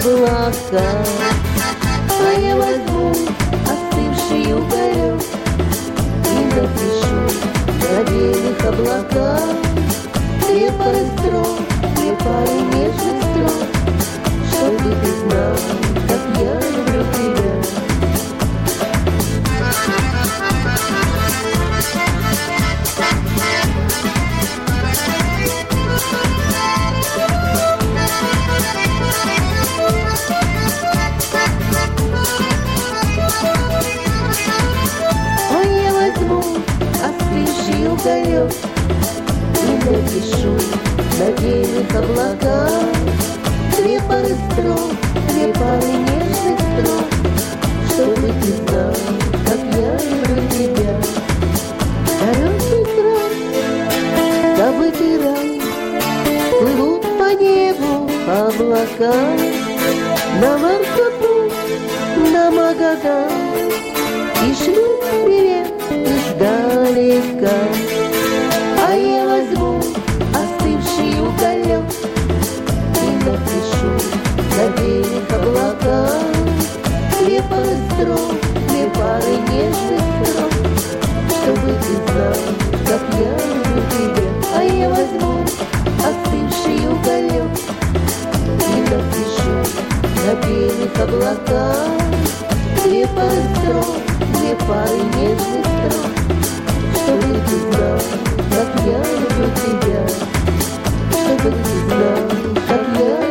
облака. А я возьму остывший уголек и напишу на белых облаках две пары строк, две пары нежных строк, чтобы ты знал, как я люблю тебя. А я возьму остывший уголек и напишу на белых облаках две пары строк, две пары нежных строк, чтобы ты знал, как я люблю тебя. Далекий край, забытый рай, плывут по небу облака, на Маркоту, на Магадан, и шлют привет издалека. А я возьму остывший уголек и напишу на белых облаках две пары строк, две пары нежных строк, чтобы ты знал, как я люблю тебя. А я возьму остывший уголек и напишу на белых облаках две пары строк, две пары нежных строк, чтобы ты знал, как я люблю тебя, чтобы ты знал, как я